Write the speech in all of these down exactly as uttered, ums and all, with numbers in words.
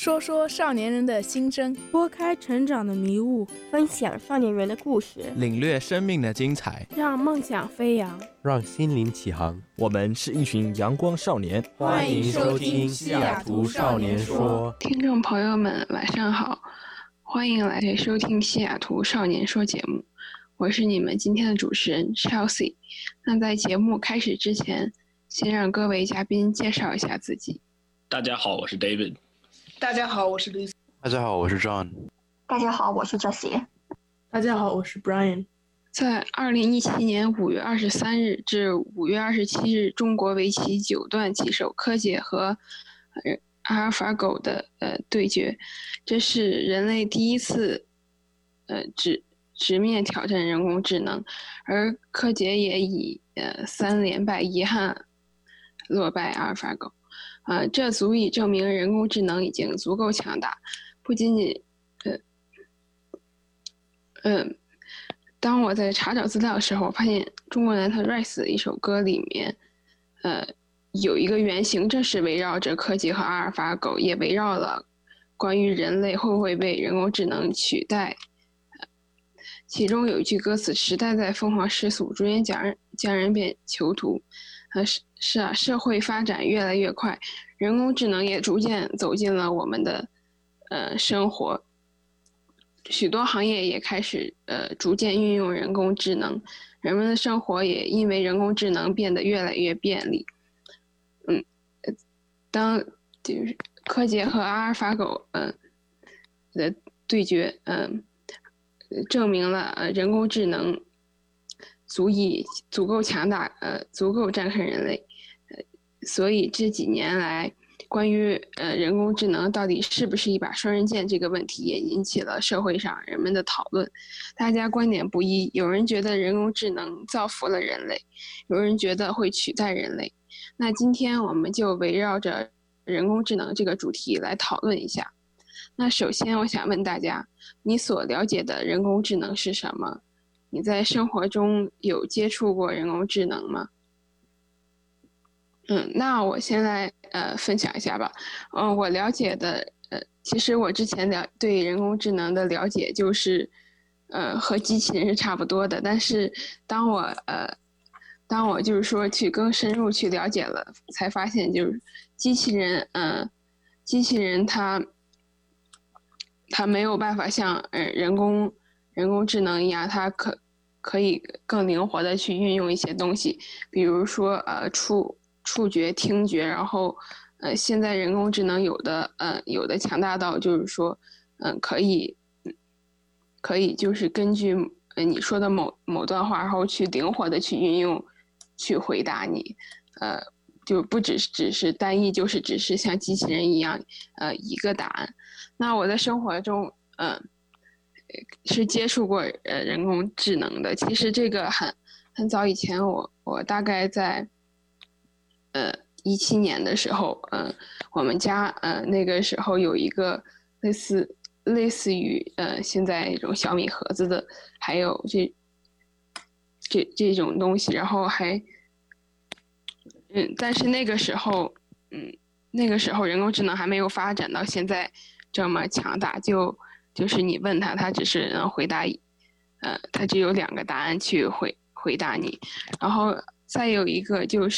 说说少年人的心声， 拨开成长的迷雾， 分享少年人的故事， 领略生命的精彩， 让梦想飞扬， 让心灵起航。 我们是一群阳光少年， 欢迎收听西雅图少年说。 听众朋友们晚上好，欢迎来收听西雅图少年说节目，我是你们今天的主持人 Chelsea。 那在节目开始之前，先让各位嘉宾介绍一下自己。 大家好，我是 David。 大家好，我是 Lucy。 大家好，我是 John。 大家好，我是 Jessie。 大家好，我是 Brian。 在二零一七年五月二十三日至五月二十七日，中国围棋九段棋手柯洁和阿尔法狗的呃对决，这是人类第一次呃直直面挑战人工智能，而柯洁也以呃三连败遗憾落败阿尔法狗。呃，这足以证明人工智能已经足够强大，不仅仅，呃，嗯、呃，当我在查找资料的时候，我发现中国男团 Rise 的一首歌里面，呃，有一个原型，正是围绕着柯洁和阿尔法狗，也围绕了关于人类会不会被人工智能取代。呃、其中有一句歌词：“时代在疯狂失速，逐渐将人将人变囚徒。”呃，是是啊，社会发展越来越快，人工智能也逐渐走进了我们的呃生活，许多行业也开始呃逐渐运用人工智能，人们的生活也因为人工智能变得越来越便利。嗯，当就是柯洁和阿尔法狗嗯、呃、的对决，嗯、呃，证明了呃人工智能足以足够强大，呃，足够战胜人类，呃，所以这几年来，关于呃人工智能到底是不是一把双刃剑这个问题，也引起了社会上人们的讨论。大家观点不一，有人觉得人工智能造福了人类，有人觉得会取代人类。那今天我们就围绕着人工智能这个主题来讨论一下。那首先，我想问大家，你所了解的人工智能是什么？你在生活中有接触过人工智能吗？嗯，那我先来呃分享一下吧。嗯，我了解的呃，其实我之前了对人工智能的了解就是，呃，和机器人是差不多的。但是当我呃，当我就是说去更深入去了解了，才发现就是机器人，嗯、呃，机器人它它没有办法像呃人工。人工智能一样，它可可以更灵活的去运用一些东西，比如说呃触触觉、听觉，然后呃现在人工智能有的呃有的强大到就是说嗯、呃、可以可以就是根据呃你说的某某段话，然后去灵活的去运用，去回答你，呃就不只是只是单一，就是只是像机器人一样呃一个答案。那我在生活中嗯。呃是接触过呃人工智能的。其实这个很很早以前我，我我大概在呃一七年的时候，嗯、呃，我们家呃那个时候有一个类似类似于呃现在这种小米盒子的，还有这这这种东西，然后还嗯，但是那个时候嗯那个时候人工智能还没有发展到现在这么强大，就。就是你问他，他只是能回答，呃，他只有两个答案去回回答你。然后再有一个就是，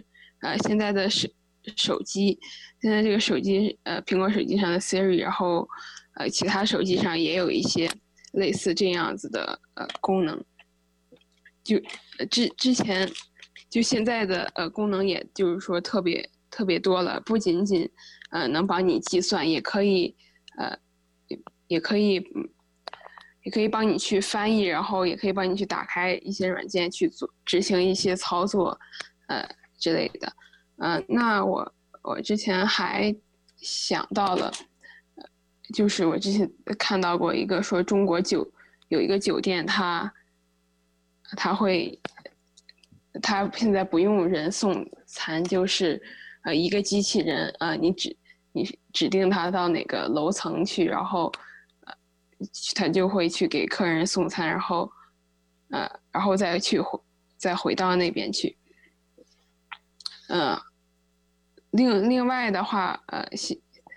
呃，现在的手手机，现在这个手机，呃，苹果手机上的 Siri， 然后，呃，其他手机上也有一些类似这样子的呃功能。就呃之之前，就现在的呃功能，也就是说特别特别多了，不仅仅呃能帮你计算，也可以呃。也可以，也可以帮你去翻译，然后也可以帮你去打开一些软件去做执行一些操作，呃之类的。呃，那我我之前还想到了，呃，就是我之前看到过一个说中国酒有一个酒店它，它会，它现在不用人送餐，就是呃一个机器人，呃你指你指定它到哪个楼层去，然后。他就会去给客人送餐，然后，呃，然后再去回，再回到那边去。嗯、呃，另另外的话，呃，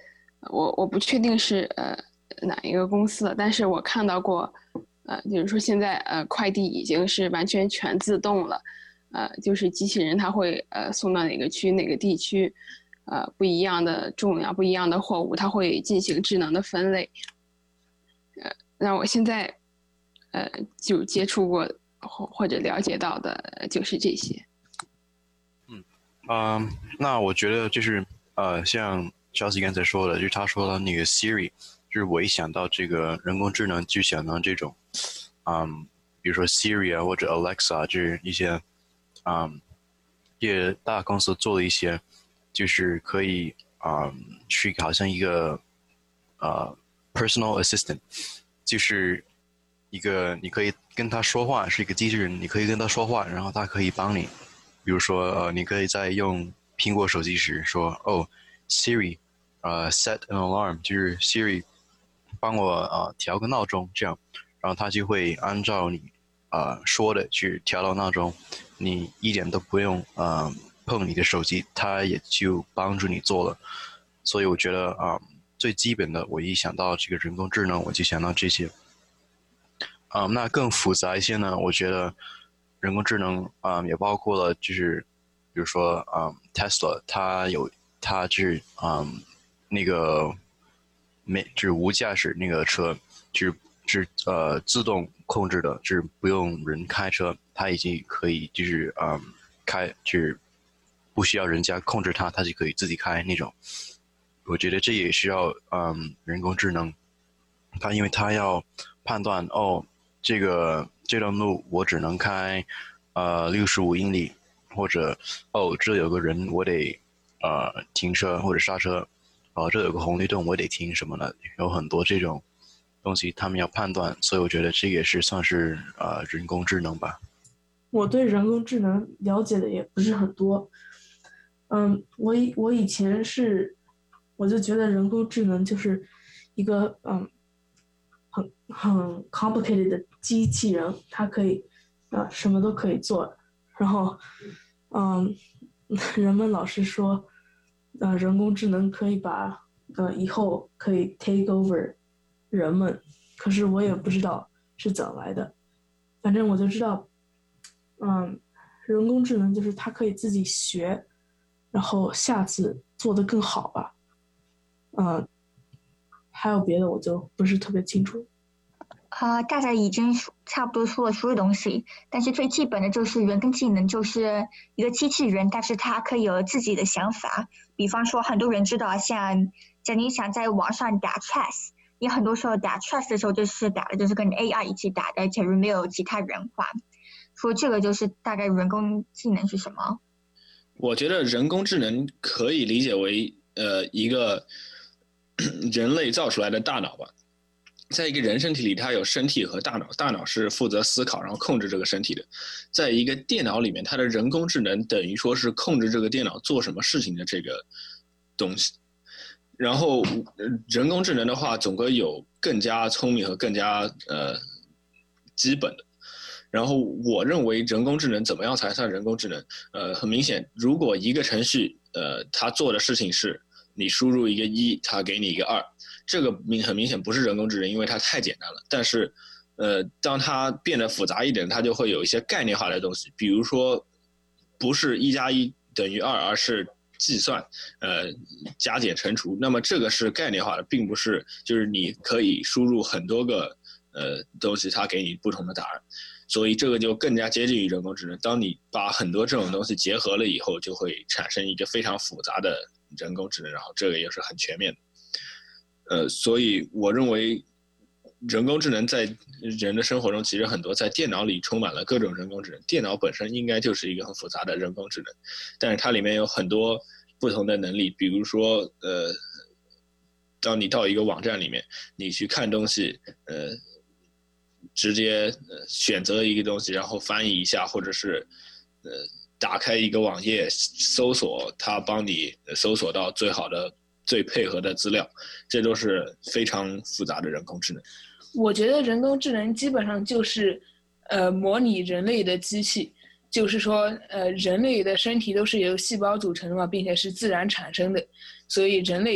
我我不确定是呃哪一个公司的，但是我看到过，呃，就是说现在呃快递已经是完全全自动了，呃，就是机器人它会呃送到哪个区哪个地区，呃不一样的重量不一样的货物，它会进行智能的分类。呃，那我现在呃就接触过或或者了解到的就是这些。 嗯，啊、呃，那我觉得就是呃像Chelsea刚才说的，就是他说的那个 Siri， 就是我一想到这个人工智能就想到这种，嗯，比如说 Siri 啊或者 Alexa， 就是一些，嗯，这些大公司做的一些，就是可以，嗯，是好像一个，呃 ，personal assistant， 就是一个你可以跟他说话，是一个机器人，你可以跟他说话，然后他可以帮你，比如说呃，你可以在用苹果手机时说，哦 ，Siri。呃、uh, ，set an alarm， 就是 Siri 帮我呃调个闹钟，这样，然后它就会按照你呃说的去调到闹钟，你一点都不用呃碰你的手机，它也就帮助你做了。所以我觉得啊、呃，最基本的，我一想到这个人工智能，我就想到这些。啊、呃，那更复杂一些呢，我觉得人工智能啊、呃、也包括了，就是比如说啊、呃、Tesla， 它有它就是啊。呃那个没就是无驾驶那个车，就是是呃自动控制的，就是不用人开车，它已经可以就是嗯开就是不需要人家控制它，它就可以自己开那种。我觉得这也需要嗯人工智能，它因为它要判断哦这个这段路我只能开呃六十五英里，或者哦这有个人我得呃停车或者刹车。哦，这有个红绿灯，我得停什么的，有很多这种东西，他们要判断，所以我觉得这也是算是呃人工智能吧。 我对人工智能了解的也不是很多，嗯，我以我以前是，我就觉得人工智能就是一个嗯很很 complicated 的机器人，它可以啊、呃、什么都可以做，然后嗯人们老是说。呃，人工智能可以把呃以后可以 take over 人们，可是我也不知道是怎么来的。反正我就知道，嗯，人工智能就是它可以自己学，然后下次做得更好吧。嗯，还有别的我就不是特别清楚。 呃，大家已经差不多说了所有东西，但是最基本的就是人工智能就是一个机器人，但是它可以有自己的想法。比方说，很多人知道，像在你想在网上打 chess， 你很多时候打 chess 的时候就是打的就是跟 A I 一起打的，假如没有其他人话。说这个就是大概人工智能是什么？ 我觉得人工智能可以理解为呃一个人类造出来的大脑吧。在一个人身体里，它有身体和大脑，大脑是负责思考然后控制这个身体的。在一个电脑里面，它的人工智能等于说是控制这个电脑做什么事情的这个东西。然后人工智能的话总归有更加聪明和更加呃基本的。然后我认为人工智能怎么样才算人工智能？呃，很明显，如果一个程序呃它做的事情是你输入一个一，它给你一个二。这个明很明显不是人工智能，因为它太简单了。但是，呃，当它变得复杂一点，它就会有一些概念化的东西，比如说，不是一加一等于二，而是计算，呃，加减乘除。那么这个是概念化的，并不是就是你可以输入很多个呃东西，它给你不同的答案。所以这个就更加接近于人工智能。当你把很多这种东西结合了以后，就会产生一个非常复杂的人工智能，然后这个也是很全面的。呃，所以我认为人工智能在人的生活中其实很多，在电脑里充满了各种人工智能。电脑本身应该就是一个很复杂的人工智能，但是它里面有很多不同的能力，比如说呃，当你到一个网站里面，你去看东西，呃，直接选择一个东西，然后翻译一下，或者是呃打开一个网页搜索，它帮你搜索到最好的。最配合的资料，这都是非常复杂的人工智能。 我觉得人工智能基本上就是呃模拟人类的机器，就是说呃人类的身体都是由细胞组成的嘛，并且是自然产生的，所以人类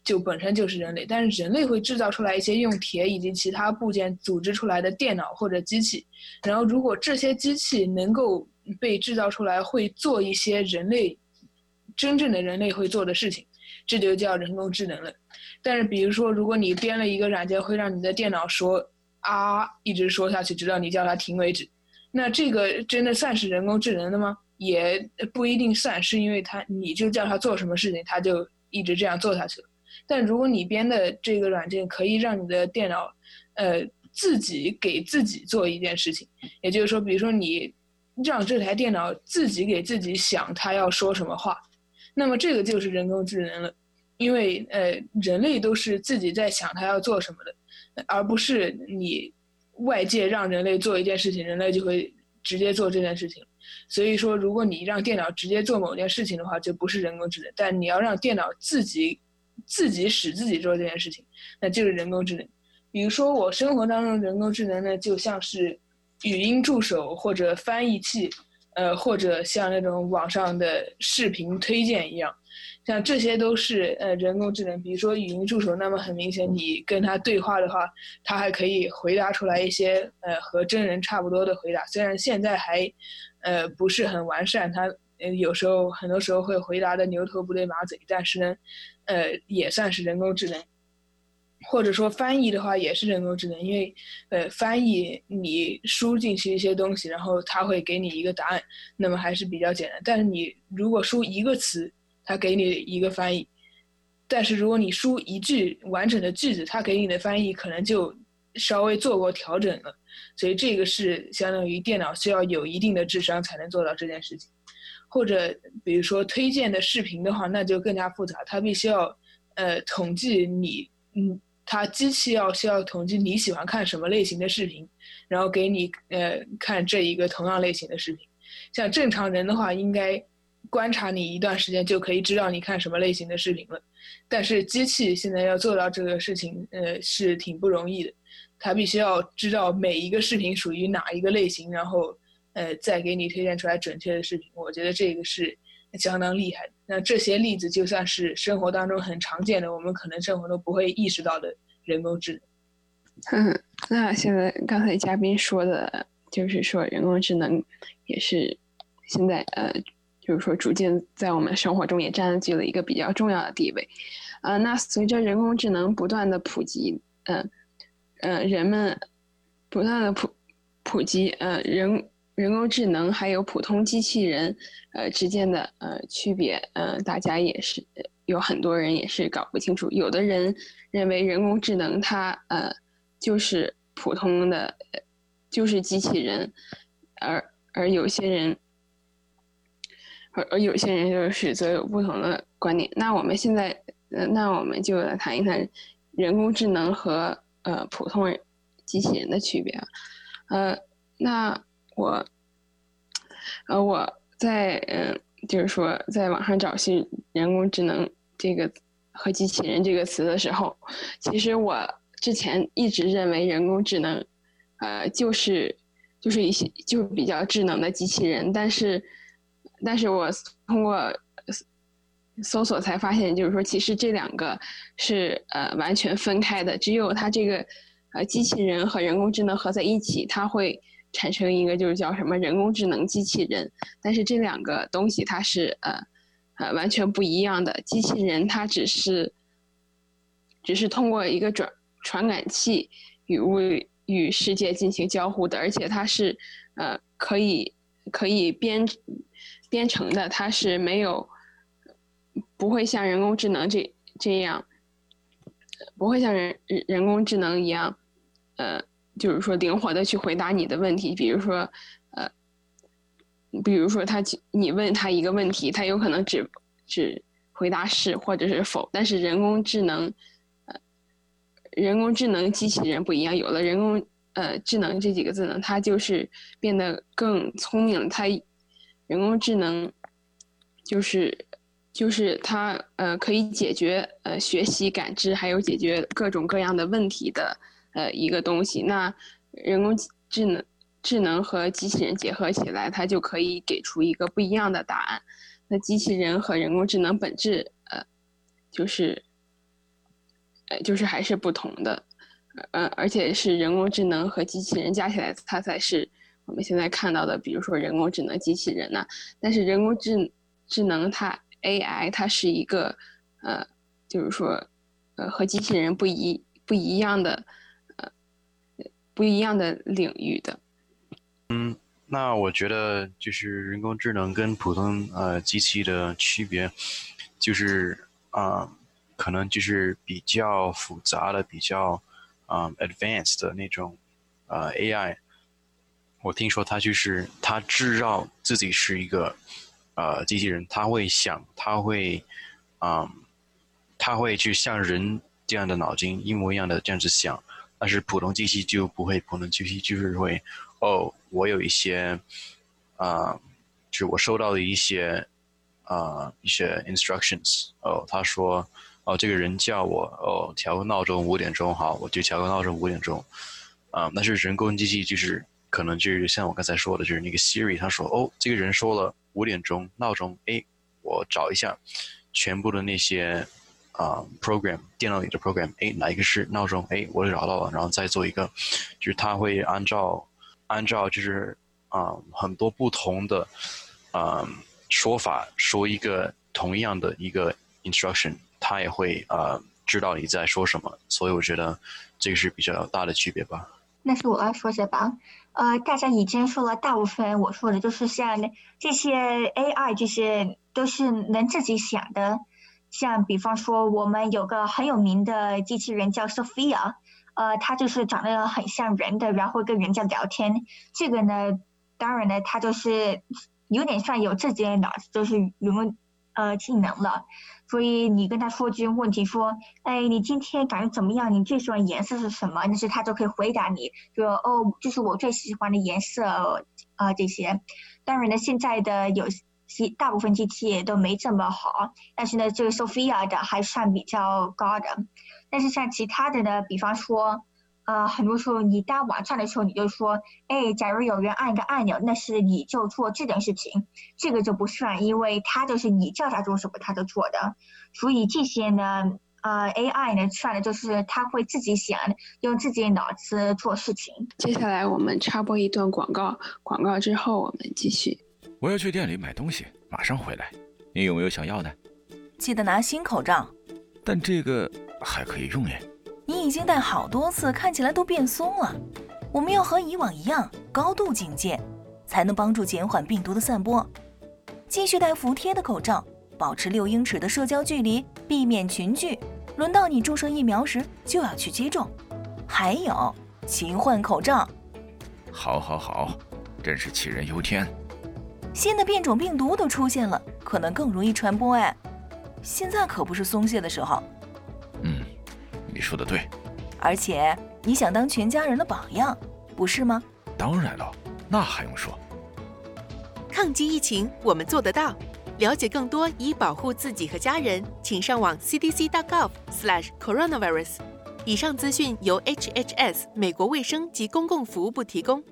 就本身就是人类，但是人类会制造出来一些用铁以及其他部件组织出来的电脑或者机器，然后如果这些机器能够被制造出来，会做一些人类真正的人类会做的事情，这就叫人工智能了。但是比如说，如果你编了一个软件，会让你的电脑说啊一直说下去，直到你叫它停为止，那这个真的算是人工智能的吗？也不一定算，是因为它你就叫它做什么事情，它就一直这样做下去了。但如果你编的这个软件可以让你的电脑呃自己给自己做一件事情，也就是说，比如说你让这台电脑自己给自己想它要说什么话，那么这个就是人工智能了。因为呃人类都是自己在想它要做什么的，而不是你外界让人类做一件事情，人类就会直接做这件事情。所以说，如果你让电脑直接做某件事情的话，就不是人工智能。但你要让电脑自己自己使自己做这件事情，那就是人工智能。比如说我生活当中人工智能呢，就像是语音助手或者翻译器，呃，或者像那种网上的视频推荐一样，像这些都是呃人工智能。比如说语音助手，那么很明显你跟他对话的话，他还可以回答出来一些呃和真人差不多的回答，虽然现在还呃不是很完善，他呃有时候很多时候会回答的牛头不对马嘴，但是呢呃也算是人工智能。或者说翻译的话也是人工智能，因为呃翻译你输进去一些东西，然后它会给你一个答案，那么还是比较简单。但是你如果输一个词，它给你一个翻译，但是如果你输一句完整的句子，它给你的翻译可能就稍微做过调整了。所以这个是相当于电脑需要有一定的智商才能做到这件事情。或者比如说推荐的视频的话，那就更加复杂，它必须要呃统计你嗯。它机器要需要统计你喜欢看什么类型的视频，然后给你呃看这一个同样类型的视频。像正常人的话，应该观察你一段时间就可以知道你看什么类型的视频了。但是机器现在要做到这个事情，呃是挺不容易的。它必须要知道每一个视频属于哪一个类型，然后呃再给你推荐出来准确的视频。我觉得这个是相当厉害的。那这些例子就算是生活当中很常见的，我们可能生活都不会意识到的人工智能。嗯，那现在刚才嘉宾说的，就是说人工智能也是现在呃，就是说逐渐在我们生活中也占据了一个比较重要的地位。呃，那随着人工智能不断的普及，呃呃，人们不断的普普及，呃人。人工智能还有普通机器人呃之间的呃区别，呃大家也是有很多人也是搞不清楚。有的人认为人工智能它呃就是普通的就是机器人，而而有些人而而有些人就是则有不同的观点。那我们现在呃那我们就来谈一谈人工智能和呃普通人机器人的区别啊，呃那。我，呃，我在嗯，就是说，在网上找寻人工智能这个和机器人这个词的时候，其实我之前一直认为人工智能，呃，就是就是一些就是比较智能的机器人，但是，但是我通过搜索才发现，就是说，其实这两个是呃完全分开的，只有它这个呃机器人和人工智能合在一起，它会产生一个就是叫什么人工智能机器人。但是这两个东西它是呃呃完全不一样的。机器人它只是只是通过一个转传感器与物与世界进行交互的，而且它是呃可以可以编编程的，它是没有不会像人工智能这这样不会像人人工智能一样呃就是说灵活的去回答你的问题。比如说呃比如说他你问他一个问题，他有可能只只回答是或者是否，但是人工智能呃人工智能机器人不一样，有了人工呃智能这几个字呢，它就是变得更聪明了。它人工智能就是就是它呃可以解决呃学习感知还有解决各种各样的问题的呃一个东西。那人工智能智能和机器人结合起来，它就可以给出一个不一样的答案。那机器人和人工智能本质呃就是呃，就是还是不同的，呃，而且是人工智能和机器人加起来，它才是我们现在看到的，比如说人工智能机器人呐、啊。但是人工智智能它 A I 它是一个呃，就是说呃和机器人不一不一样的呃不一样的领域的。 嗯，那我觉得就是人工智能跟普通呃机器的区别，就是啊、呃，可能就是比较复杂的、比较啊、呃、advanced 的那种呃 A I。我听说它就是它知道自己是一个呃机器人，它会想，它会啊、呃，它会去像人这样的脑筋一模一样的这样子想，但是普通机器就不会，普通机器就是会哦，我有一些啊、呃，就是我收到的一些啊、呃、一些 instructions， 哦，他说哦这个人叫我哦调个闹钟五点钟，好，我就调个闹钟五点钟啊、呃，但是人工机器就是可能就是像我刚才说的，就是那个 Siri， 他说哦这个人说了五点钟闹钟，哎，我找一下全部的那些啊、呃、program 电脑里的 program， 哎哪一个是闹钟，哎我找到了，然后再做一个，就是他会按照按照就是啊、呃、很多不同的啊、呃、说法说一个同样的一个 instruction， 他也会啊、呃、知道你在说什么，所以我觉得这个是比较大的区别吧。 那是我要说的吧，呃，大家已经说了大部分我说的，就是像这些 A I 这些都是能自己想的，像比方说我们有个很有名的机器人叫 Sophia， 呃，它就是长得很像人的，然后跟人家聊天，这个呢，当然呢，它就是有点算有自己的脑子，就是人工呃技能了。所以你跟他说句问题说，哎，你今天感觉怎么样？你最喜欢颜色是什么？但是他就可以回答你，说哦，这是我最喜欢的颜色啊、呃、这些。当然呢，现在的有些大部分机器也都没这么好，但是呢，这个 Sophia 的还算比较高的。但是像其他的呢，比方说。呃，很多时候你搭网站的时候，你就说，哎，假如有人按一个按钮，那是你就做这件事情，这个就不算，因为它就是你叫它做什么，它就做的。所以这些呢，呃 ，A I 呢，算的就是它会自己想，用自己的脑子做事情。 接下来我们插播一段广告，广告之后我们继续。 我要去店里买东西，马上回来。你有没有想要的？ 记得拿新口罩。 但这个还可以用耶。 你已经戴好多次，看起来都变松了。我们要和以往一样，高度警戒，才能帮助减缓病毒的散播。继续戴服帖的口罩，保持六英尺的社交距离，避免群聚。轮到你注射疫苗时，就要去接种。还有，勤换口罩。 好，好，好，真是杞人忧天。 新的变种病毒都出现了，可能更容易传播哎。现在可不是松懈的时候。 嗯。你说的对， 而且你想当全家人的榜样，不是吗？ 当然了，那还用说。 抗击疫情，我们做得到。了解更多以保护自己和家人，请上网 c d c dot gov slash coronavirus。以上资讯由 H H S 美国卫生及公共服务部提供。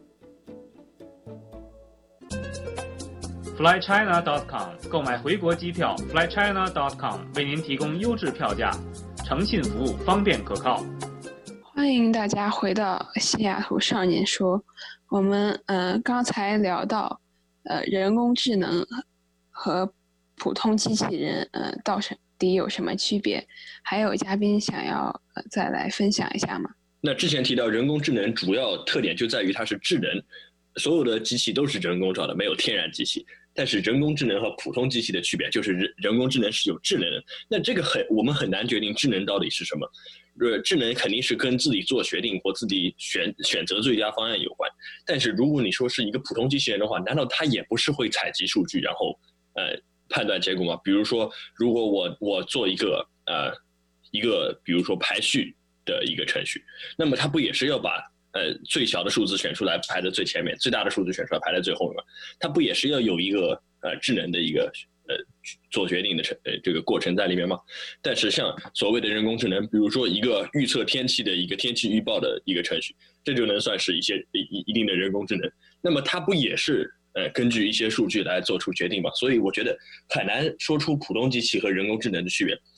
fly china dot com 购买回国机票 fly china dot com 为您提供优质票价。诚信服务，方便可靠。 欢迎大家回到西雅图少年说。我们呃刚才聊到呃人工智能和普通机器人呃到底有什么区别？还有嘉宾想要呃再来分享一下吗？ 那之前提到人工智能主要特点就在于它是智能，所有的机器都是人工造的，没有天然机器。但是人工智能和普通机器的区别就是人人工智能是有智能的，那这个很我们很难决定智能到底是什么。呃，智能肯定是跟自己做决定或自己选选择最佳方案有关。但是如果你说是一个普通机器人的话，难道它也不是会采集数据然后呃判断结果吗？比如说，如果我我做一个呃一个比如说排序的一个程序，那么它不也是要把呃，最小的数字选出来排在最前面，最大的数字选出来排在最后面，它不也是要有一个呃智能的一个呃做决定的程呃这个过程在里面吗？但是像所谓的人工智能，比如说一个预测天气的一个天气预报的一个程序，这就能算是一些一一定的人工智能。那么它不也是呃根据一些数据来做出决定吗？所以我觉得很难说出普通机器和人工智能的区别。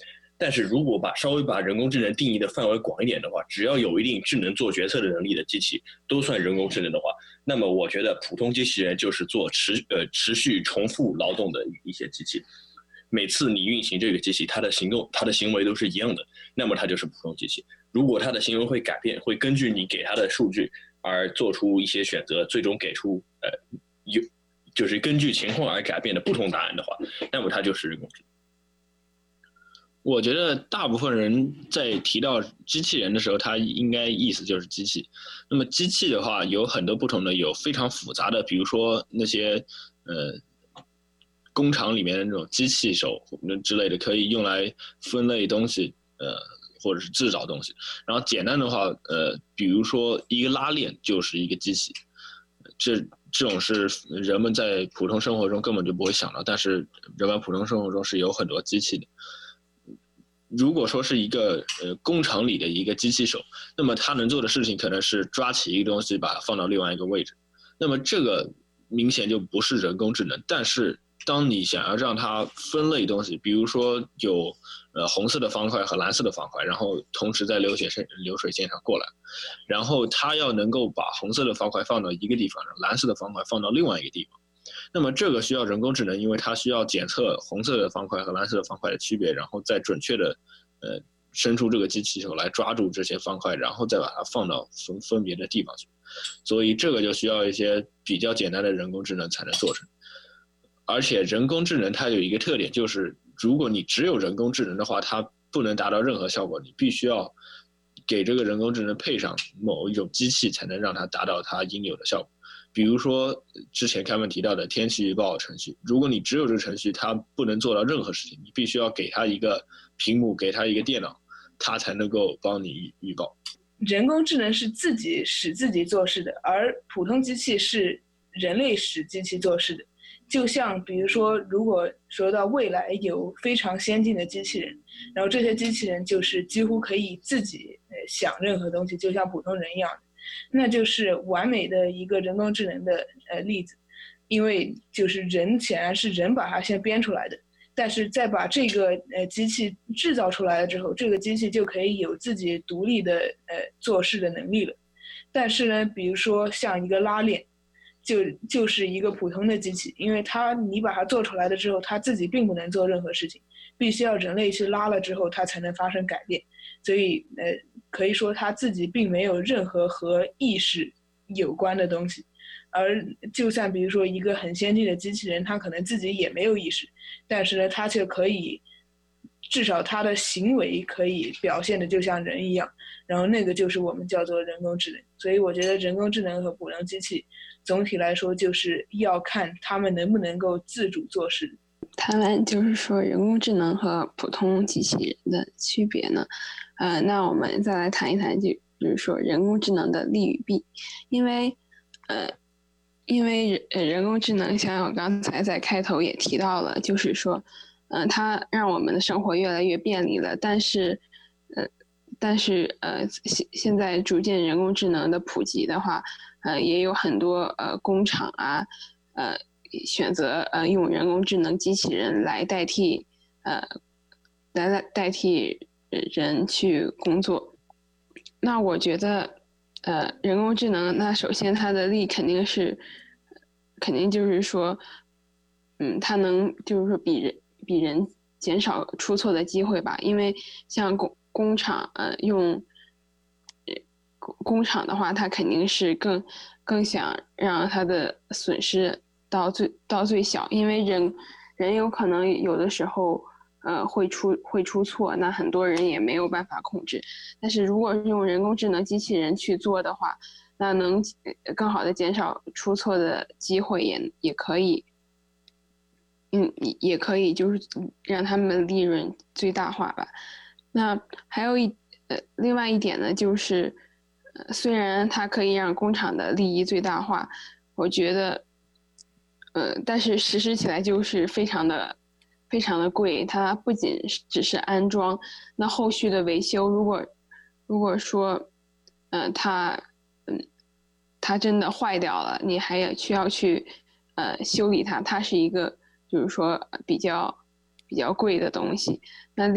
但是如果把稍微把人工智能定义的范围广一点的话，只要有一定智能做决策的能力的机器都算人工智能的话，那么我觉得普通机器人就是做持呃持续重复劳动的一些机器。每次你运行这个机器，它的行动、它的行为都是一样的，那么它就是普通机器。如果它的行为会改变，会根据你给它的数据而做出一些选择，最终给出呃有就是根据情况而改变的不同答案的话，那么它就是人工智能。 我觉得大部分人在提到机器人的时候，他应该意思就是机器。那么机器的话有很多不同的，有非常复杂的，比如说那些呃。工厂里面的那种机器手之类的，可以用来分类东西，呃，或者是制造东西。然后简单的话，呃，比如说一个拉链就是一个机器，这这种是人们在普通生活中根本就不会想到，但是人们普通生活中是有很多机器的。如果说是一个呃工厂里的一个机器手，那么他能做的事情可能是抓起一个东西，把它放到另外一个位置。那么这个明显就不是人工智能，但是当你想要让它分类东西，比如说有呃红色的方块和蓝色的方块，然后同时在流水线流水线上过来，然后它要能够把红色的方块放到一个地方，蓝色的方块放到另外一个地方，那么这个需要人工智能，因为它需要检测红色的方块和蓝色的方块的区别，然后再准确的呃伸出这个机器手来抓住这些方块，然后再把它放到分分别的地方去，所以这个就需要一些比较简单的人工智能才能做成。而且人工智能它有一个特点，就是如果你只有人工智能的话，它不能达到任何效果，你必须要给这个人工智能配上某一种机器，才能让它达到它应有的效果。比如说之前开门提到的天气预报程序，如果你只有这个程序，它不能做到任何事情，你必须要给它一个屏幕，给它一个电脑，它才能够帮你预报。 人工智能是自己使自己做事的，而普通机器是人类使机器做事的。就像比如说，如果说到未来有非常先进的机器人，然后这些机器人就是几乎可以自己想任何东西，就像普通人一样的，那就是完美的一个人工智能的呃例子。因为就是人显然是人把它先编出来的，但是再把这个呃机器制造出来了之后，这个机器就可以有自己独立的呃做事的能力了。但是呢，比如说像一个拉链，就就是一个普通的机器，因为它你把它做出来了之后，它自己并不能做任何事情，必须要人类去拉了之后，它才能发生改变。所以呃，可以说它自己并没有任何和意识有关的东西。而就算比如说一个很先进的机器人，它可能自己也没有意识，但是呢，它却可以，至少它的行为可以表现的就像人一样，然后那个就是我们叫做人工智能。所以我觉得人工智能和普通机器总体来说就是要看他们能不能够自主做事。 谈完就是说人工智能和普通机器人的区别呢，呃，那我们再来谈一谈就就是说人工智能的利与弊，因为呃。因为人工智能像我刚才在开头也提到了，就是说，嗯、呃，它让我们的生活越来越便利了，但是，呃，但是呃，现现在逐渐人工智能的普及的话，呃，也有很多呃工厂啊，呃，选择呃用人工智能机器人来代替呃来来代替人去工作。那我觉得。呃，人工智能，那首先它的利肯定是，肯定就是说，嗯，它能就是说比人比人减少出错的机会吧，因为像工工厂，呃，用工工厂的话，它肯定是更更想让它的损失到最到最小，因为人人有可能有的时候。呃，会出会出错，那很多人也没有办法控制。但是如果用人工智能机器人去做的话，那能更好的减少出错的机会也，也也可以，嗯，也可以就是让他们利润最大化吧。那还有一呃，另外一点呢，就是，呃，虽然它可以让工厂的利益最大化，我觉得，呃，但是实施起来就是非常的。非常的贵，它不仅只是安装，那后续的维修，如果如果说，呃，它，嗯，它真的坏掉了，你还需要去，呃，修理它，它是一个就是说比较比较贵的东西。那另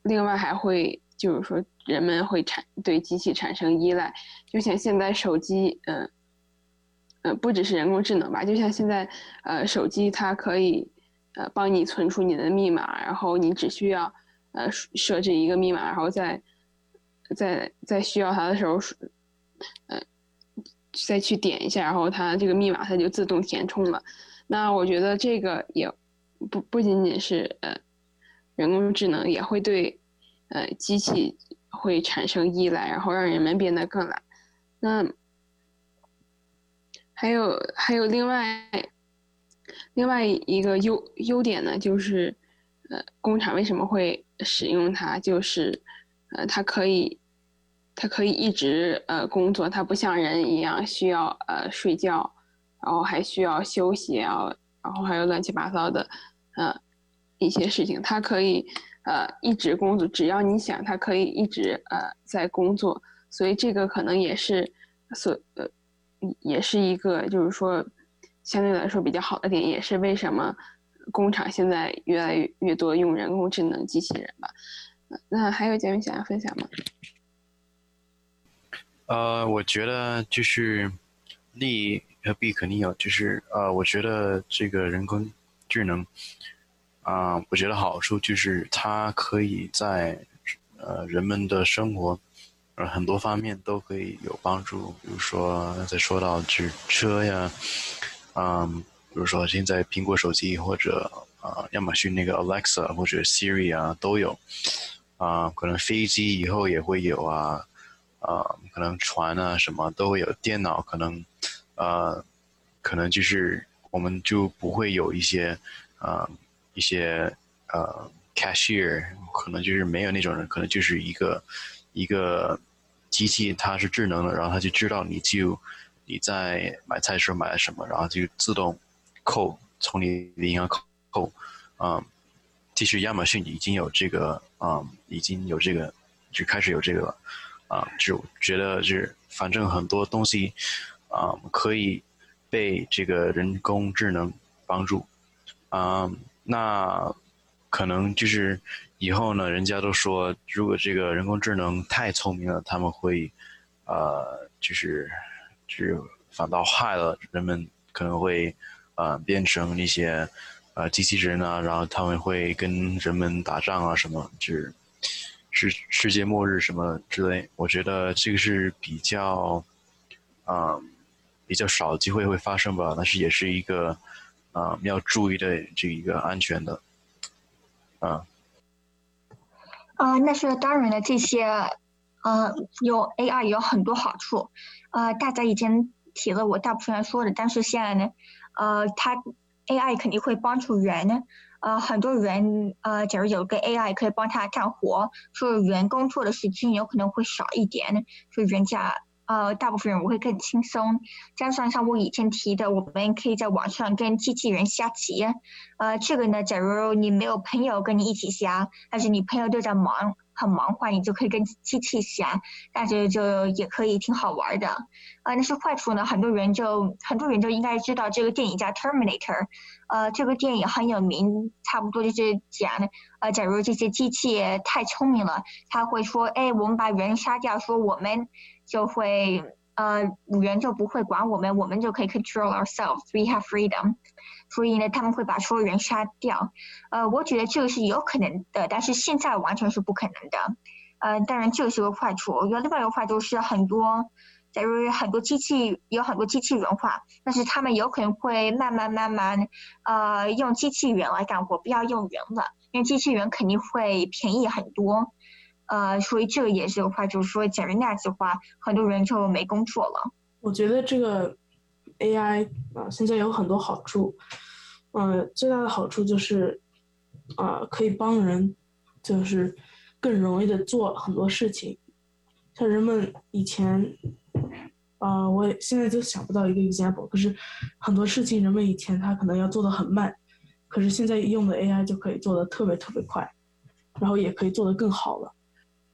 另外还会就是说人们会产对机器产生依赖，就像现在手机，嗯、呃，呃，不只是人工智能吧，就像现在呃手机它可以呃帮你存储你的密码，然后你只需要呃设置一个密码，然后再在在需要它的时候，呃再去点一下，然后它这个密码它就自动填充了。那我觉得这个也不不仅仅是呃人工智能，也会对呃机器会产生依赖，然后让人们变得更懒。那还有还有另外另外一个优优点呢，就是呃工厂为什么会使用它，就是呃它可以它可以一直呃工作，它不像人一样需要呃睡觉，然后还需要休息啊，然后还有乱七八糟的呃一些事情，它可以呃一直工作，只要你想，它可以一直呃在工作，所以这个可能也是所呃也是一个就是说相对来说比较好的点，也是为什么工厂现在越来越越多用人工智能机器人吧。那还有嘉宾想要分享吗？ 呃，我觉得就是利和弊肯定有，就是呃，我觉得这个人工智能啊、呃，我觉得好处就是它可以在呃人们的生活呃很多方面都可以有帮助，比如说再说到就是车呀，嗯，比如说现在苹果手机或者啊、呃、亚马逊那个 Alexa 或者 Siri 啊都有啊、呃，可能飞机以后也会有啊。呃，可能船啊什么都会有，电脑可能，呃，可能就是我们就不会有一些，呃，一些呃 cashier， 可能就是没有那种人，可能就是一个一个机器，它是智能的，然后它就知道你就你在买菜的时候买了什么，然后就自动扣从你的银行扣扣，嗯，其实亚马逊已经有这个，嗯，已经有这个，就开始有这个了。啊，就觉得是反正很多东西啊可以被这个人工智能帮助啊，那可能就是以后呢，人家都说如果这个人工智能太聪明了，他们会呃就是就是反倒害了人们，可能会呃变成一些呃机器人啊，然后他们会跟人们打仗啊什么，就是是世界末日什么之类，我觉得这个是比较，嗯，比较少机会会发生吧，但是也是一个，啊、嗯，要注意的这一个安全的，啊。 呃，那是当然的，这些，呃，有 A I 有很多好处，呃，大家已经提了我大部分人说的，但是现在呢，呃，它 A I 肯定会帮助人。呃，很多人呃，假如有个 A I 可以帮他干活，所以人工作的时间有可能会少一点，所以人家呃，大部分人会更轻松。加上像我以前提的，我们可以在网上跟机器人下棋，呃，这个呢，假如你没有朋友跟你一起下，但是你朋友都在忙很忙的话，你就可以跟机器下，但是就也可以挺好玩的。呃，那是坏处呢，很多人就很多人就应该知道这个电影叫 Terminator。呃，这个电影很有名，差不多就是讲，呃，假如这些机器太聪明了，他会说，哎，我们把人杀掉，说我们就会，呃，人就不会管我们，我们就可以 control ourselves, we have freedom。所以呢，他们会把所有人杀掉。呃，我觉得这个是有可能的，但是现在完全是不可能的。呃，当然这是个坏处，有另外一个坏处是很多。假如很多机器有很多机器人化，但是他们有可能会慢慢慢慢，呃，用机器人来干活，不要用人了，因为机器人肯定会便宜很多，呃，所以这个也是个坏处。说假如那样子的话，很多人就没工作了。 我觉得这个 A I 啊、呃，现在有很多好处，呃，最大的好处就是啊、呃，可以帮人，就是更容易的做很多事情，像人们以前。啊、呃，我也现在就想不到一个 example， 可是很多事情人们以前他可能要做得很慢，可是现在用的 A I 就可以做得特别特别快，然后也可以做得更好了。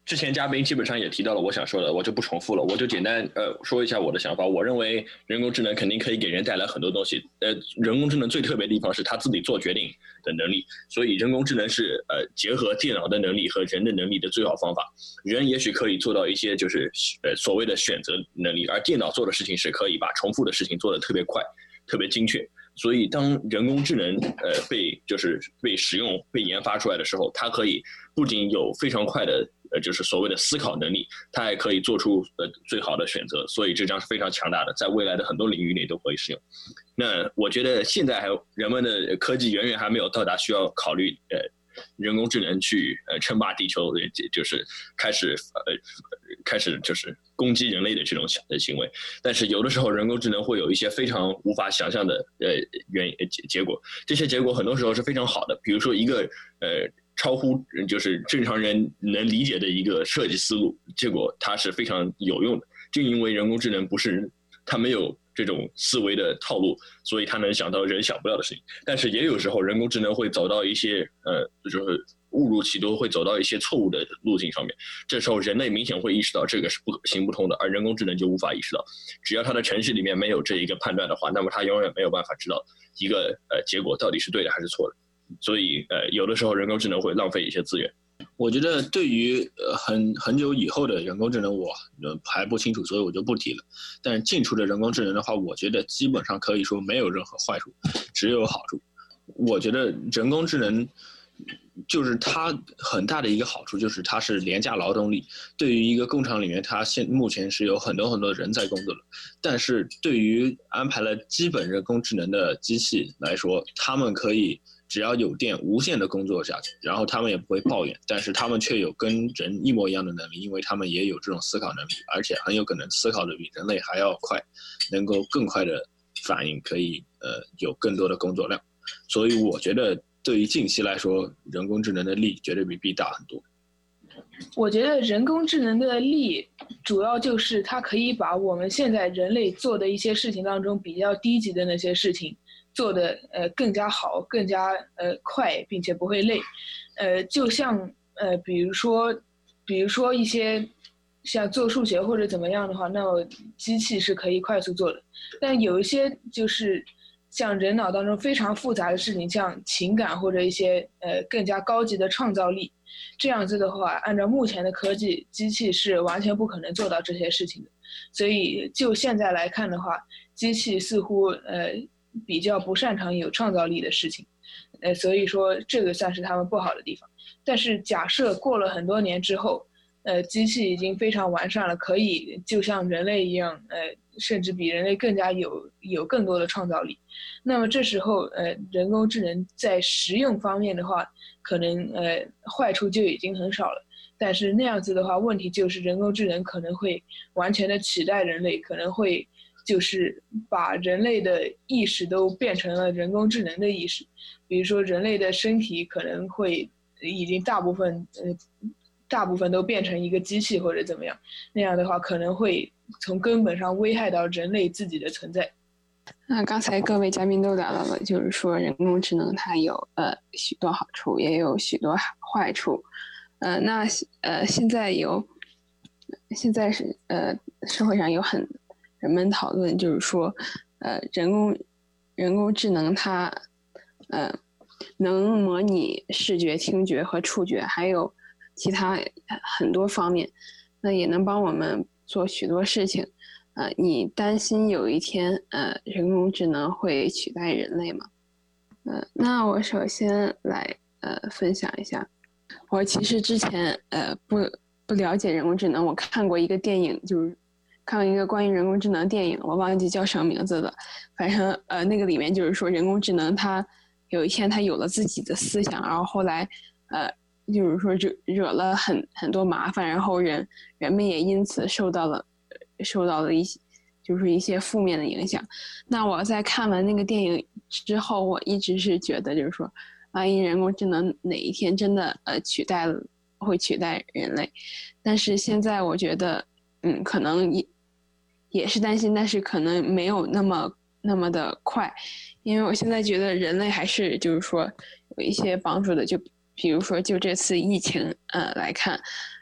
之前嘉宾基本上也提到了我想说的，我就不重复了，我就简单呃说一下我的想法。我认为人工智能肯定可以给人带来很多东西，呃，人工智能最特别的地方是它自己做决定的能力，所以人工智能是呃结合电脑的能力和人的能力的最好方法。人也许可以做到一些就是呃所谓的选择能力，而电脑做的事情是可以把重复的事情做得特别快、特别精确。所以当人工智能呃被就是被使用、被研发出来的时候，它可以不仅有非常快的呃就是所谓的思考能力，它还可以做出呃最好的选择，所以这将是非常强大的，在未来的很多领域内都可以使用。那我觉得现在还有人们的科技远远还没有到达需要考虑呃人工智能去呃称霸地球，就是开始呃开始就是攻击人类的这种行为。但是有的时候人工智能会有一些非常无法想象的呃原结结果，这些结果很多时候是非常好的，比如说一个呃超乎就是正常人能理解的一个设计思路，结果它是非常有用的。正因为人工智能不是它没有这种思维的套路，所以他能想到人想不了的事情。但是也有时候人工智能会走到一些呃，就是误入歧途，会走到一些错误的路径上面。这时候人类明显会意识到这个是不行不通的，而人工智能就无法意识到。只要它的程序里面没有这一个判断的话，那么它永远没有办法知道一个呃结果到底是对的还是错的。所以呃，有的时候人工智能会浪费一些资源。 我觉得对于呃很很久以后的人工智能我还不清楚，所以我就不提了。但是近处的人工智能的话，我觉得基本上可以说没有任何坏处，只有好处。我觉得人工智能就是它很大的一个好处就是它是廉价劳动力，对于一个工厂里面它现目前是有很多很多人在工作的，但是对于安排了基本人工智能的机器来说，他们可以只要有电无限的工作下去，然后他们也不会抱怨，但是他们却有跟人一模一样的能力，因为他们也有这种思考能力，而且很有可能思考的比人类还要快，能够更快的反应，可以呃有更多的工作量。所以我觉得对于近期来说，人工智能的利绝对比弊大很多。 我觉得人工智能的利主要就是它可以把我们现在人类做的一些事情当中比较低级的那些事情做得呃更加好，更加呃快，并且不会累。呃，就像呃比如说比如说一些像做数学或者怎么样的话，那么机器是可以快速做的。但有一些就是像人脑当中非常复杂的事情，像情感或者一些呃更加高级的创造力，这样子的话，按照目前的科技，机器是完全不可能做到这些事情的。所以就现在来看的话，机器似乎呃比较不擅长有创造力的事情，呃，所以说这个算是他们不好的地方。但是假设过了很多年之后，呃，机器已经非常完善了，可以就像人类一样，呃，甚至比人类更加有有更多的创造力。那么这时候，呃，人工智能在实用方面的话，可能呃坏处就已经很少了。但是那样子的话，问题就是人工智能可能会完全的取代人类，可能会就是把人类的意识都变成了人工智能的意识。比如说人类的身体可能会已经大部分呃大部分都变成一个机器或者怎么样，那样的话可能会从根本上危害到人类自己的存在。 那刚才各位嘉宾都聊到了，就是说人工智能它有呃许多好处，也有许多坏处。呃，那呃现在有现在是呃社会上有很人们讨论，就是说呃人工人工智能它呃能模拟视觉、听觉和触觉，还有其他很多方面，那也能帮我们做许多事情。呃，你担心有一天，呃，人工智能会取代人类吗？呃，那我首先来呃分享一下，我其实之前呃不不了解人工智能，我看过一个电影，就是看过一个关于人工智能的电影，我忘记叫什么名字了，反正呃那个里面就是说人工智能它有一天它有了自己的思想，然后后来呃。就是说惹惹了很很多麻烦，然后人人们也因此受到了受到了一些就是一些负面的影响。那我在看完那个电影之后，我一直是觉得就是说，万一人工智能哪一天真的呃取代了会取代人类，但是现在我觉得嗯可能也也是担心，但是可能没有那么那么的快，因为我现在觉得人类还是就是说有一些帮助的，就比如说就这次疫情呃来看，呃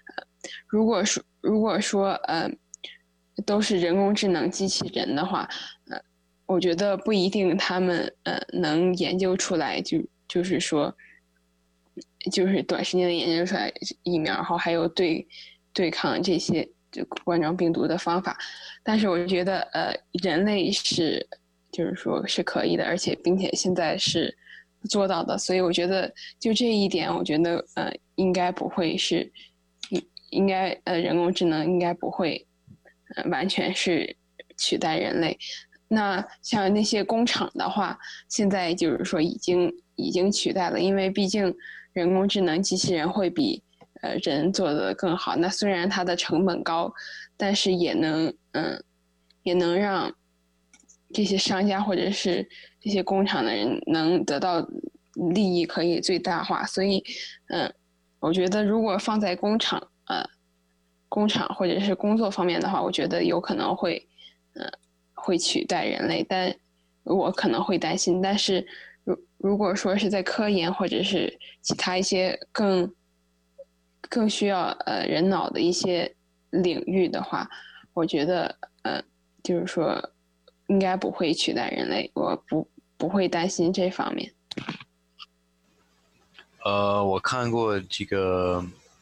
如果说如果说呃都是人工智能机器人的话，呃，我觉得不一定他们呃能研究出来就就是说。就是短时间的研究出来疫苗，然后还有对对抗这些就冠状病毒的方法，但是我觉得呃人类是就是说是可以的，而且并且现在是做到的，所以我觉得就这一点，我觉得呃应该不会是应应该呃人工智能应该不会呃完全是取代人类。那像那些工厂的话，现在就是说已经已经取代了，因为毕竟人工智能机器人会比呃人做的更好。那虽然它的成本高，但是也能嗯也能让这些商家或者是这些工厂的人能得到利益可以最大化。所以嗯，我觉得如果放在工厂呃工厂或者是工作方面的话，我觉得有可能会嗯。会取代人类，但我可能会担心。但是如如果说是在科研或者是其他一些更更需要呃人脑的一些领域的话，我觉得呃就是说应该不会取代人类，我不不会担心这方面。 呃，我看过这个，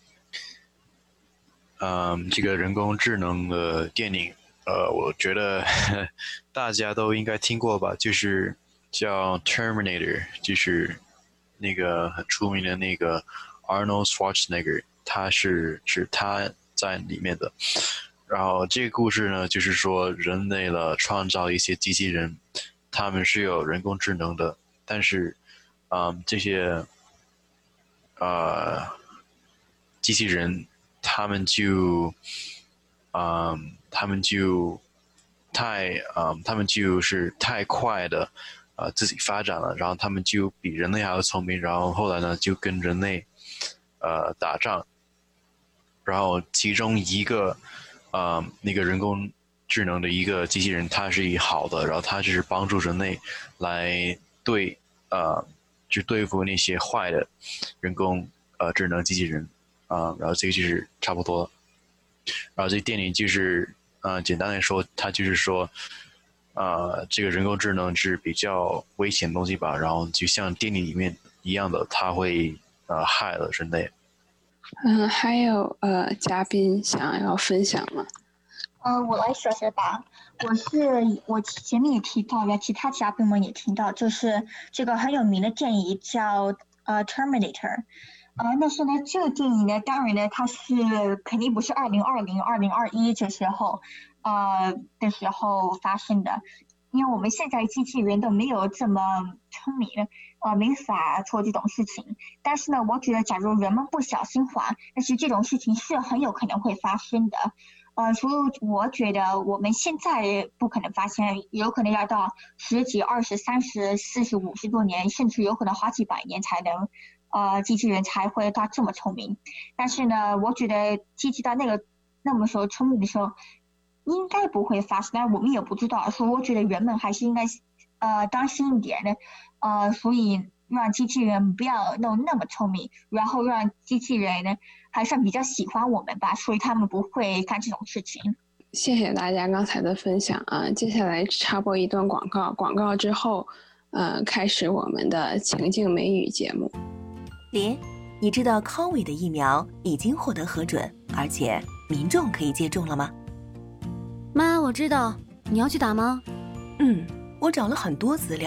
嗯，这个人工智能的电影。呃，我觉得呵呵大家都应该听过吧，就是叫 Terminator， 就是那个很出名的那个 Arnold Schwarzenegger， 他是是他在里面的。然后这个故事呢，就是说人类了创造一些机器人，他们是有人工智能的，但是，嗯，这些呃机器人他们就，嗯。他们就太嗯，他们就是太快的呃自己发展了，然后他们就比人类还要聪明，然后后来呢就跟人类呃打仗，然后其中一个呃那个人工智能的一个机器人，它是一好的，然后它就是帮助人类来对呃去对付那些坏的人工呃智能机器人啊、呃，然后这个就是差不多了。然后这个电影就是呃简单来说，它就是说呃这个人工智能是比较危险的东西吧，然后就像电影里面一样的，它会呃害了人类。 嗯，还有呃嘉宾想要分享吗？ 呃，我来说说吧。我是我前面也提到了，其他嘉宾们也听到，就是这个很有名的电影叫呃 Terminator。呃，但是呢，这个电影呢，当然呢，它是肯定不是二零二零、二零二一这时候，呃的时候发生的，因为我们现在机器人都没有这么聪明，呃，没法做这种事情。但是呢，我觉得假如人们不小心话，但是这种事情是很有可能会发生的。呃，所以我觉得我们现在不可能发现，有可能要到十几、二十、三十、四十、五十多年，甚至有可能好几百年才能。呃，机器人才会到这么聪明，但是呢，我觉得机器到那个那么时候聪明的时候，应该不会发生，但我们也不知道，所以我觉得人们还是应该呃当心一点的，呃，所以让机器人不要弄那么聪明，然后让机器人呢还算比较喜欢我们吧，所以他们不会干这种事情。 谢谢大家刚才的分享啊，接下来插播一段广告，广告之后，呃，开始我们的情境美语节目。 林，你知道 Covid 的疫苗已经获得核准，而且民众可以接种了吗？ 妈，我知道，你要去打吗？ 嗯，我找了很多资料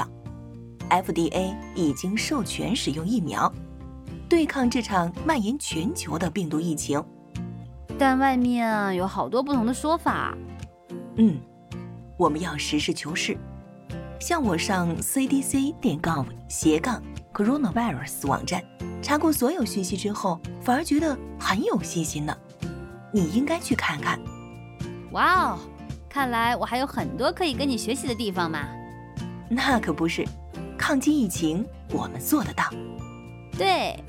，F D A 已经授权使用疫苗，对抗这场蔓延全球的病毒疫情。 但外面有好多不同的说法。 嗯，我们要实事求是。像我上 C D C 点 gov 斜杠 coronavirus 网站。查过所有讯息之后，反而觉得很有信心呢。你应该去看看。 哇哦，看来我还有很多可以跟你学习的地方嘛。 那可不是，抗击疫情我们做得到。 对。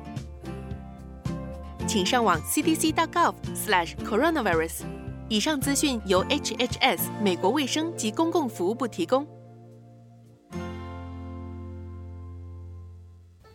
请上网 c d c dot gov slash coronavirus。以上资讯由 H H S 美国卫生及公共服务部提供。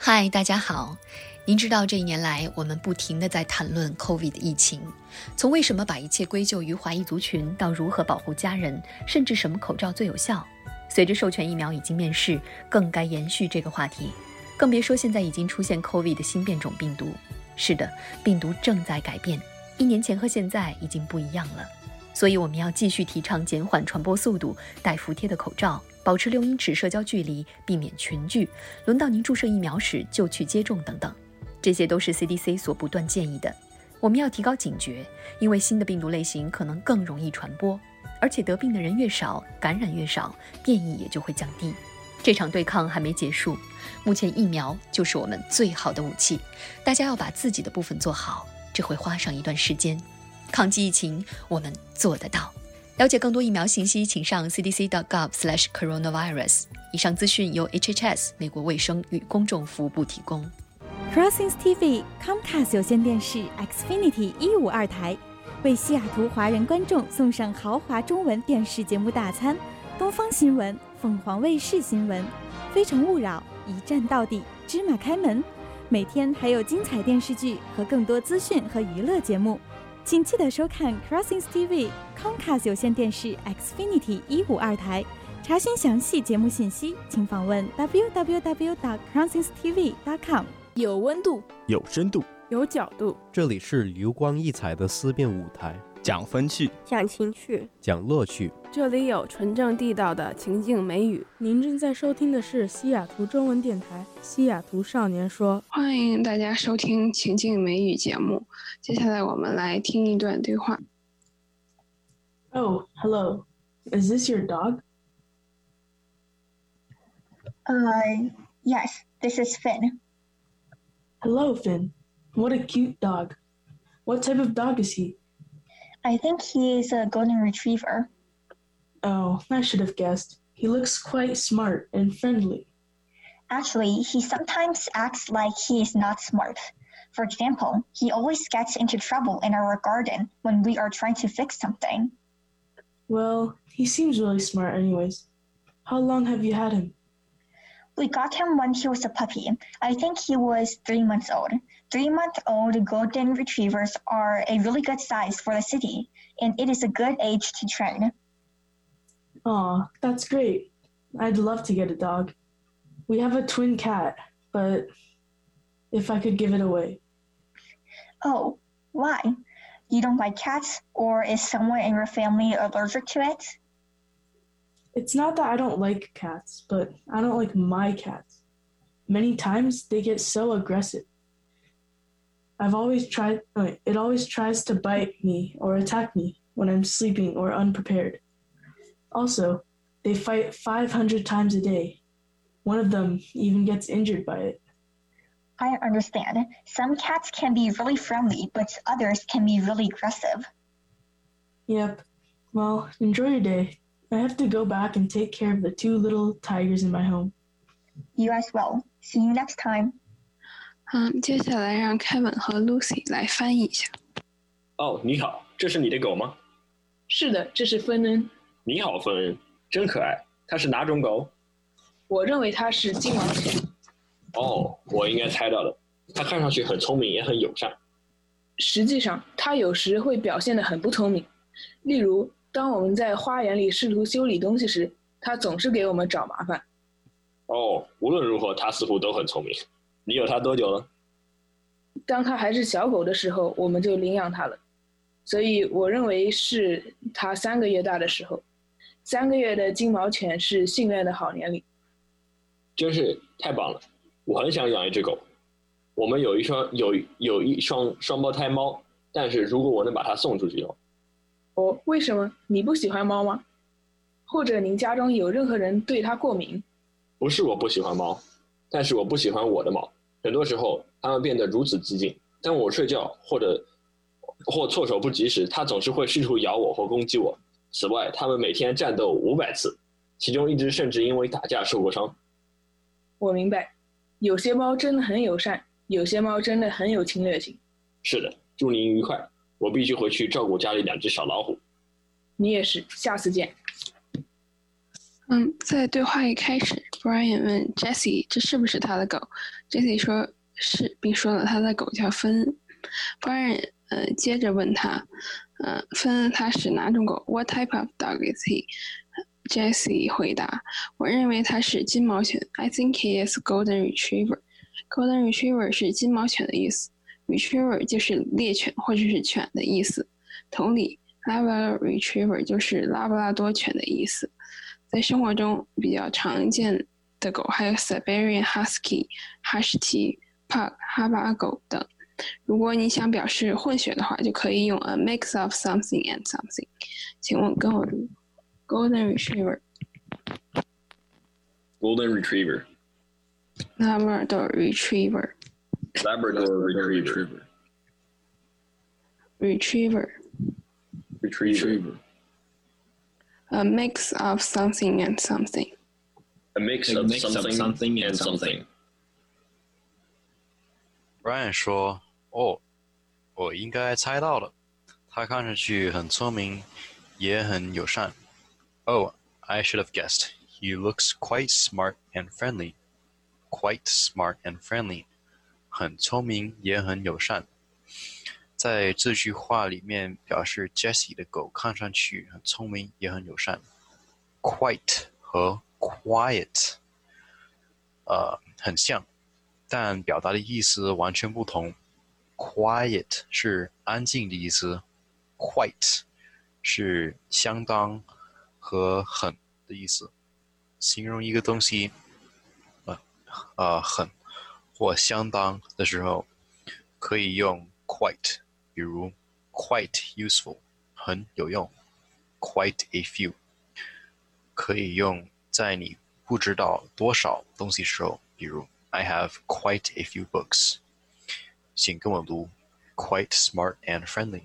嗨，大家好。您知道这一年来我们不停地在谈论 COVID 疫情，从为什么把一切归咎于华裔族群，到如何保护家人，甚至什么口罩最有效。随着授权疫苗已经面世，更该延续这个话题，更别说现在已经出现 COVID 的新变种病毒。是的，病毒正在改变，一年前和现在已经不一样了。所以我们要继续提倡减缓传播速度，戴服帖的口罩，保持六英尺社交距离，避免群聚，轮到您注射疫苗时就去接种等等。这些都是 C D C 所不断建议的。我们要提高警觉，因为新的病毒类型可能更容易传播，而且得病的人越少，感染越少，变异也就会降低。这场对抗还没结束，目前疫苗就是我们最好的武器。大家要把自己的部分做好，这会花上一段时间。抗击疫情，我们做得到。了解更多疫苗信息，请上 c d c dot gov slash coronavirus。以上资讯由 H H S 美国卫生与公众服务部提供。 Crossings T V Comcast 有线电视 Xfinity 一五二台为西雅图华人观众送上豪华中文电视节目大餐，东方新闻、凤凰卫视新闻、非诚勿扰、一站到底、芝麻开门，每天还有精彩电视剧和更多资讯和娱乐节目。请记得收看 Crossings T V Comcast 有线电视 Xfinity 一五二台。查询详细节目信息，请访问 w w w dot crossings t v dot com。 有温度， 有深度， 有角度， 这里是流光溢彩的思辨舞台， 讲风趣， 讲情趣， 讲乐趣。 这里有纯正地道的情境美语。您正在收听的是西雅图中文电台西雅图少年说， 欢迎大家收听情境美语节目。接下来我们来听一段对话。 Oh, hello. Is this your dog? Uh, yes, this is Finn. Hello, Finn. What a cute dog. What type of dog is he? I think he is a golden retriever. Oh, I should have guessed. He looks quite smart and friendly. Actually, he sometimes acts like he is not smart. For example, he always gets into trouble in our garden when we are trying to fix something. Well, he seems really smart anyways. How long have you had him? We got him when he was a puppy. I think he was three months old. Three-month-old golden retrievers are a really good size for the city, and it is a good age to train. Aw, that's great. I'd love to get a dog. We have a twin cat, but if I could give it away. Oh, why? You don't like cats, or is someone in your family allergic to it? It's not that I don't like cats, but I don't like my cats. Many times they get so aggressive. I've always tried, it always tries to bite me or attack me when I'm sleeping or unprepared. Also, they fight five hundred times a day. One of them even gets injured by it. I understand. Some cats can be really friendly, but others can be really aggressive. Yep. Well, enjoy your day. I have to go back and take care of the two little tigers in my home. You as well. See you next time. 嗯，接下来让 Kevin 和 Lucy 来翻译一下。 哦，你好，这是你的狗吗？ 是的，这是芬恩。 你好，芬恩，真可爱。它是哪种狗？ 我认为它是金毛犬。 哦，我应该猜到了。它看上去很聪明，也很友善。 实际上，它有时会表现得很不聪明。例如，当我们在花园里试图修理东西时，它总是给我们找麻烦。 哦，无论如何，它似乎都很聪明。你有它多久了？ 当它还是小狗的时候，我们就领养它了。所以我认为是它三个月大的时候。三个月的金毛犬是训练的好年龄。 真是太棒了！我很想养一只狗。我们有一双有有一双双胞胎猫，但是如果我能把它送出去的话。 哦，为什么？你不喜欢猫吗？或者您家中有任何人对它过敏？ 不是我不喜欢猫，但是我不喜欢我的猫。很多时候，它们变得如此激进。当我睡觉或者或措手不及时，它总是会试图咬我或攻击我。此外，它们每天战斗五百次，其中一只甚至因为打架受过伤。 我明白，有些猫真的很友善，有些猫真的很有侵略性。 是的，祝您愉快。我必须回去照顾家里两只小老虎。 你也是，下次见。 嗯，在对话一开始 ，Brian 问 Jessie 这是不是他的狗 ，Jessie 说是，并说了他的狗叫芬。Brian 呃接着问他，呃，芬他是哪种狗 ？What type of dog is he？Jessie 回答，我认为他是金毛犬 ，I think he is Golden Retriever。Golden Retriever 是金毛犬的意思 ，Retriever 就是猎犬或者是犬的意思。同理 ，Labrador Retriever 就是拉布拉多犬的意思。在生活中比较常见的狗还有 Siberian Husky、Husky、Pug、哈巴狗等。如果你想表示混血的话，就可以用 a mix of something and something。请问跟我读 Golden Retriever。Golden Retriever。Labrador Retriever。Labrador Retriever。 Retriever。 Retriever。A mix of something and something. A mix of something, something and something. Brian 说：“哦，我应该猜到了，他看上去很聪明，也很友善。Oh, I should have guessed. He looks quite smart and friendly. Quite smart and friendly. 很聪明，也很友善。”在这句话里面表示 Jessie 的狗看上去很聪明也很友善。 Quite 和 quiet 呃很像，但表达的意思完全不同。 Quiet 是安静的意思， Quite 是相当和很的意思。形容一个东西呃呃很或相当的时候可以用 quite，比如 quite useful 很有用 quite a few 可以用在你不知道多少东西时候，比如 I have quite a few books。 请跟我读 quite smart and friendly。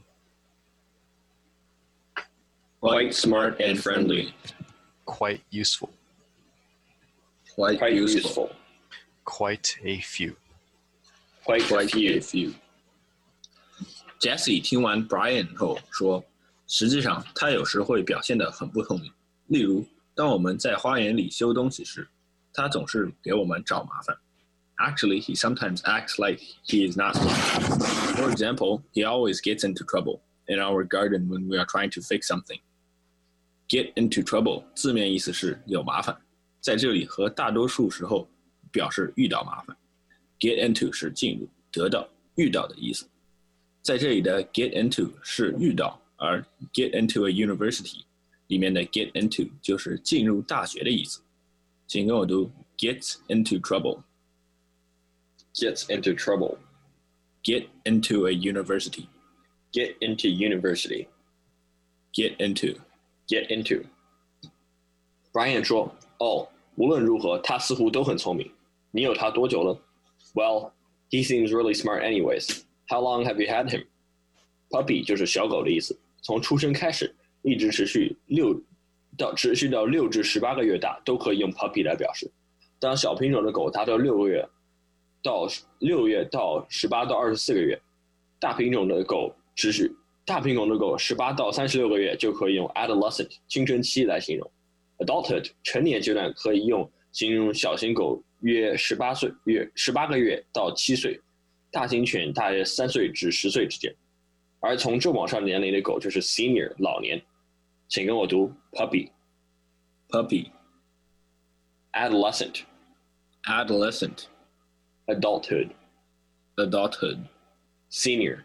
Quite smart and friendly。 Quite useful。 Quite useful。 Quite a few。 Quite a few。 Jessie 听完 Brian 后说，实际上他有时会表现得很不聪明。例如，当我们在花园里修东西时，他总是给我们找麻烦。Actually, he sometimes acts like he is not smart. For example, he always gets into trouble in our garden when we are trying to fix something. Get into trouble 字面意思是有麻烦，在这里和大多数时候表示遇到麻烦。Get into 是进入、得到、遇到的意思。在这里的 get into 是遇到，而 get into a university 里面的 get into 就是进入大学的意思。请跟我读 get into trouble。 Gets into trouble. Get into a university. Get into university. Get into. Get into. Brian 说，哦，无论如何，他似乎都很聪明。你有他多久了？ Well, he seems really smart anyways. How long have you had him? Puppy 就是小狗的意思，从出生开始，一直持续六到持续到六至十八个月大，都可以用 puppy 来表示。当小品种的狗达到六个月到六月到十八到二十四个月，大品种的狗持续大品种的狗十八到三十六个月就可以用 adolescent 青春期来形容。Adulthood 成年阶段可以用形容小型狗约十八岁约十八个月到七岁，大型犬大约三岁至十岁之间，而从这往上年龄的狗就是 senior 老年。请跟我读 puppy puppy adolescent adolescent adulthood adulthood senior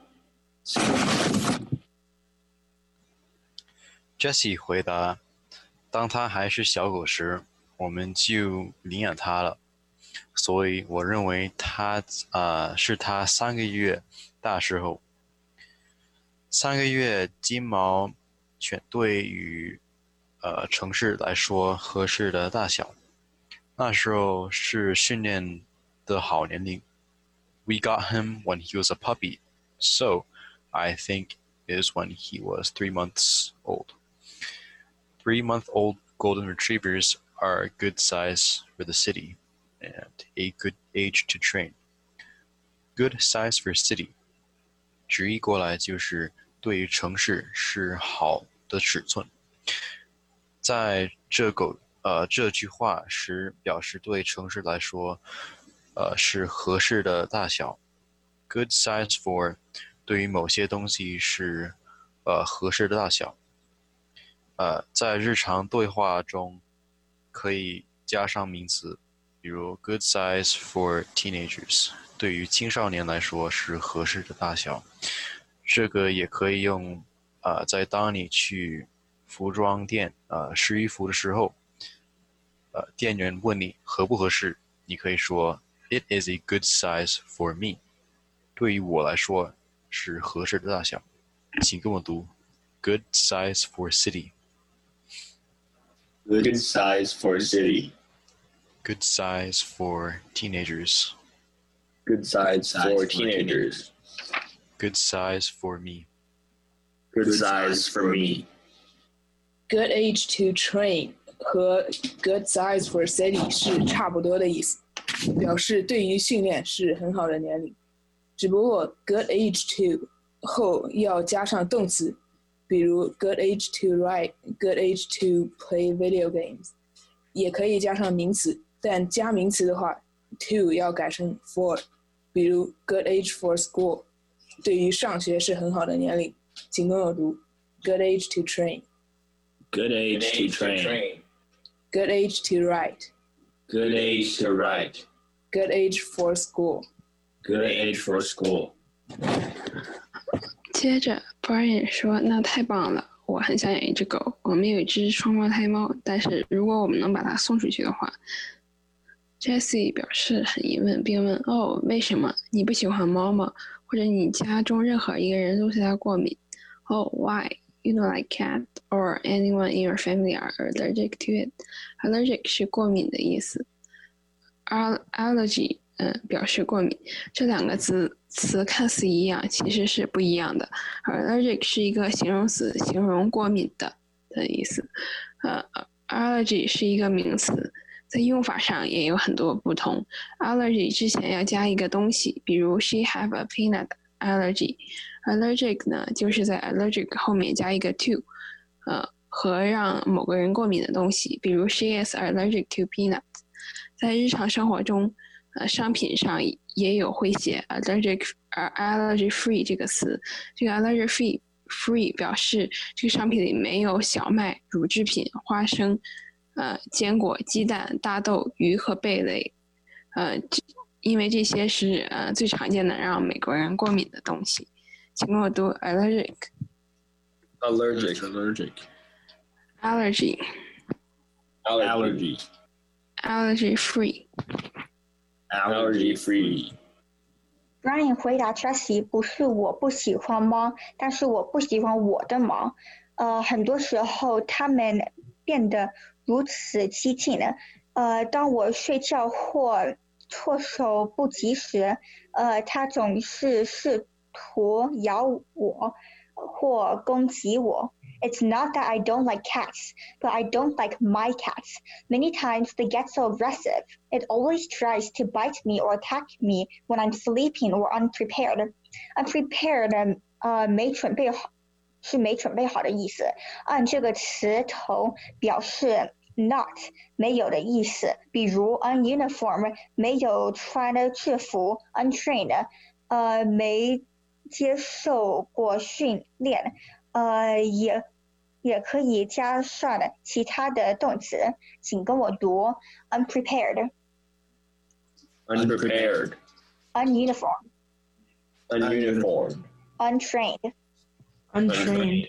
Jessie 回答，当他还是小狗时，我们就领养他了，所以我认为他呃是他三个月大时候。三个月金毛犬对于呃城市来说合适的大小，那时候是训练的好年龄。We got him when he was a puppy, so I think it is when he was three months old. Three-month-old golden retrievers are a good size for the city and a good age to train. Good size for city 直译过来就是对于城市是好的尺寸。在这狗呃，这句话是表示对城市来说，呃，是合适的大小。Good size for 对于某些东西是呃合适的大小。呃，在日常对话中可以加上名词，比如 good size for teenagers 对于青少年来说是合适的大小。这个也可以用呃，在当你去服装店呃试衣服的时候，呃，店员问你合不合适，你可以说 It is a good size for me 对于我来说是合适的大小。请跟我读 Good size for city Good size for city Good size for teenagers Good size for teenagers Good size for me Good size for me Good age to train 和 good size for city 是差不多的意思，表示对于训练是很好的年龄，只不过 good age to 后要加上动词，比如 good age to write Good age to play video games 也可以加上名词，但加名词的话 to 要改成 for， 比如 good age for school 对于上学是很好的年龄，请跟我读 good age to train Good age to train Good age to write Good age to write Good age for school Good age for school 接着 Brian 说，那太棒了，我很想养一只狗，我们有一只双胞胎猫，但是如果我们能把它送出去的话。 Jessie 表示很疑问，并问，哦，为什么？你不喜欢猫吗？或者你家中任何一个人都对它过敏？哦 why you don't like cat or anyone in your family are allergic to it? Allergic 是过敏的意思。Allergy 嗯，表示过敏，这两个字词看似一样，其实是不一样的。Allergic 是一个形容词，形容过敏的的意思。呃 ，allergy 是一个名词，在用法上也有很多不同。Allergy 之前要加一个东西，比如 She have a peanut allergy。Allergic 呢，就是在 allergic 后面加一个 to， 呃，和让某个人过敏的东西，比如 She is allergic to peanuts。在日常生活中，呃，商品上也有会写 allergic 呃 allergy free 这个词。这个 allergy free free 表示这个商品里没有小麦、乳制品、花生、呃坚果、鸡蛋、大豆、鱼和贝类。呃，因为这些是呃最常见的让美国人过敏的东西。请跟我读 allergic allergic allergic allergy allergy allergy free allergy free Brian 回答 Jessie 不是我不喜欢猫，但是我不喜欢我的猫。呃，很多时候它们变得如此激进呢。呃，当我睡觉或措手不及时，呃，它总是试图咬我或攻击我。It's not that I don't like cats, but I don't like my cats. Many times they get so aggressive. It always tries to bite me or attack me when I'm sleeping or unprepared. Unprepared, 呃，没准备好，是没准备好的意思。按这个词头表示 not 没有的意思，比如 ununiform 没有穿的制服 ，untrained 呃没接受过训练。呃，也也可以加上其他的动词，请跟我读 unprepared, unprepared, ununiform, ununiform, untrained, untrained.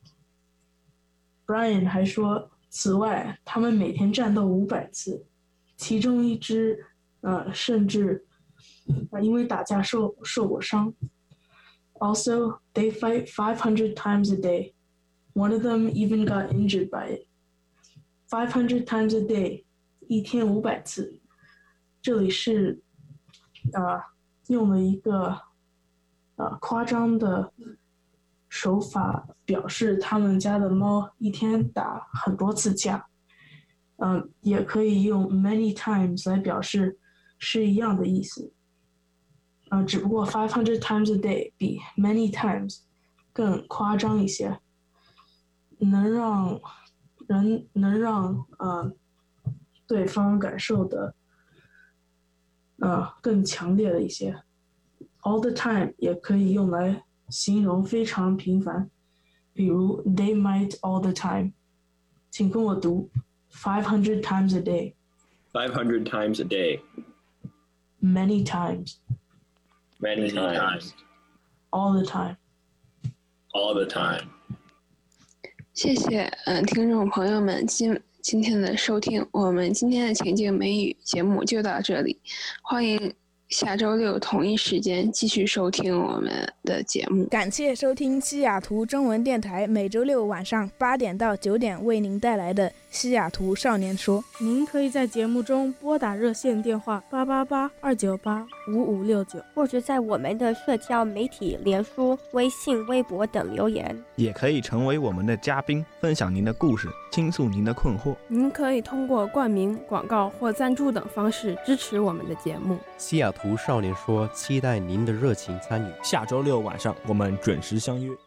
Brian 还说，此外，他们每天战斗五百次，其中一只呃甚至呃因为打架受受过伤。Also, they fight five hundred times a day. One of them even got injured by it. five hundred times a day, 一天五百次。这里是啊、呃、用了一个啊、呃、夸张的手法表示他们家的猫一天打很多次架。嗯、呃，也可以用 many times 来表示是一样的意思。呃，只不过 five hundred times a day 比 many times 更夸张一些，能让人能让呃对方感受的呃更强烈的一些。All the time 也可以用来形容非常频繁，比如 They might all the time。请跟我读 five hundred times a day。 five hundred times a day。 Many times。 Many times。 All the time。 All the time。 谢谢，嗯，听众朋友们今今天的收听，我们今天的情境美语节目就到这里，欢迎下周六同一时间继续收听我们的节目。 感谢收听西雅图中文电台每周六晚上八点到九点为您带来的西雅图少年说。 您可以在节目中拨打热线电话八八八二九八五五六九， 或者在我们的社交媒体脸书、微信、微博等留言。 也可以成为我们的嘉宾，分享您的故事，倾诉您的困惑。 您可以通过冠名、广告或赞助等方式支持我们的节目。 西雅图少年说，期待您的热情参与。 下周六晚上我们准时相约。